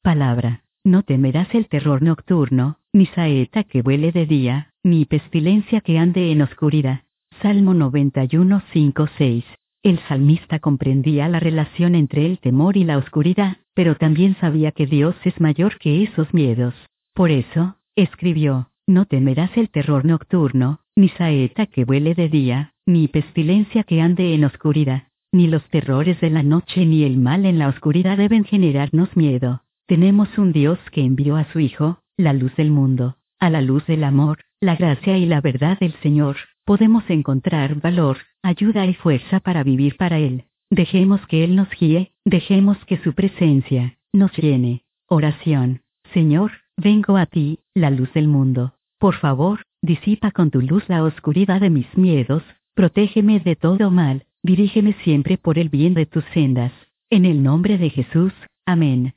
Palabra. No temerás el terror nocturno, ni saeta que vuele de día, ni pestilencia que ande en oscuridad. Salmo 91, 5, 6. El salmista comprendía la relación entre el temor y la oscuridad, pero también sabía que Dios es mayor que esos miedos. Por eso, escribió, no temerás el terror nocturno, ni saeta que vuele de día, ni pestilencia que ande en oscuridad. Ni los terrores de la noche ni el mal en la oscuridad deben generarnos miedo. Tenemos un Dios que envió a su Hijo, la luz del mundo. A la luz del amor, la gracia y la verdad del Señor, podemos encontrar valor, ayuda y fuerza para vivir para Él. Dejemos que Él nos guíe, dejemos que su presencia nos llene. Oración. Señor, vengo a ti, la luz del mundo. Por favor, disipa con tu luz la oscuridad de mis miedos, protégeme de todo mal, dirígeme siempre por el bien de tus sendas. En el nombre de Jesús, amén.